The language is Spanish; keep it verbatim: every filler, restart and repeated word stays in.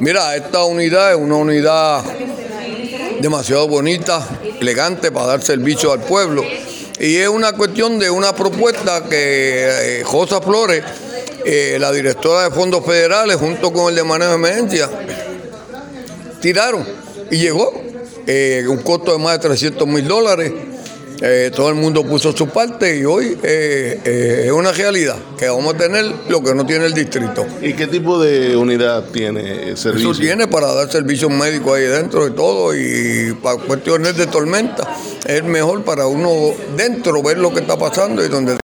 Mira, esta unidad es una unidad demasiado bonita, elegante para dar servicio al pueblo. Y es una cuestión de una propuesta que eh, Josa Flores, eh, la directora de fondos federales, junto con el de manejo de emergencia, tiraron y llegó. Eh, un costo de más de trescientos mil dólares. Eh, todo el mundo puso su parte y hoy eh, eh, es una realidad que vamos a tener lo que no tiene el distrito. ¿Y qué tipo de unidad tiene el servicio? Eso tiene para dar servicios médicos ahí dentro de todo y para cuestiones de tormenta. Es mejor para uno dentro ver lo que está pasando y donde